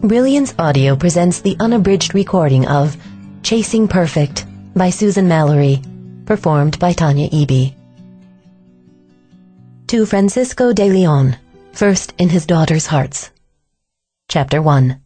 Brilliance Audio presents the unabridged recording of Chasing Perfect by Susan Mallory, performed by Tanya Eby. To Francisco de Leon, first in his daughter's hearts. Chapter 1.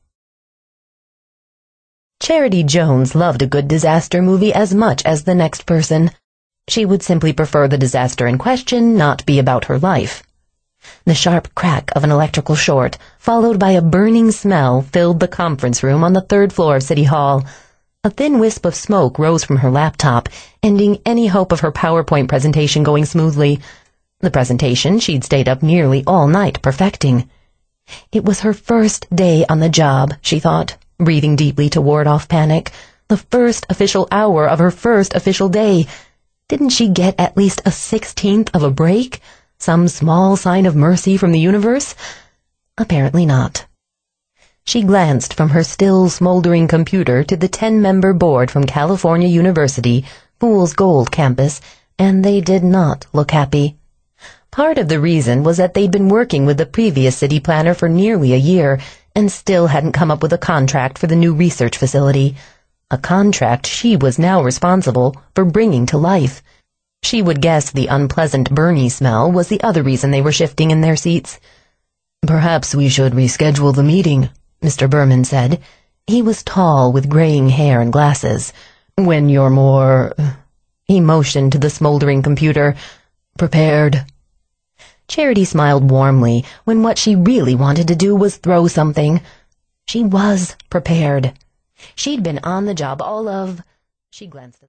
Charity Jones loved a good disaster movie as much as the next person. She would simply prefer the disaster in question not be about her life. The sharp crack of an electrical short, followed by a burning smell, filled the conference room on the third floor of City Hall. A thin wisp of smoke rose from her laptop, ending any hope of her PowerPoint presentation going smoothly. The presentation she'd stayed up nearly all night perfecting. It was her first day on the job, she thought, breathing deeply to ward off panic. The first official hour of her first official day. Didn't she get at least a 16th of a break? Some small sign of mercy from the universe? Apparently not. She glanced from her still smoldering computer to the 10-member board from California University, Fool's Gold campus, and they did not look happy. Part of the reason was that they'd been working with the previous city planner for nearly a year and still hadn't come up with a contract for the new research facility, a contract she was now responsible for bringing to life. She would guess the unpleasant Bernie smell was the other reason they were shifting in their seats. "Perhaps we should reschedule the meeting," Mr. Berman said. He was tall, with graying hair and glasses. "When you're more—" He motioned to the smoldering computer. "Prepared." Charity smiled warmly when what she really wanted to do was throw something. She was prepared. She'd been on the job all of— She glanced at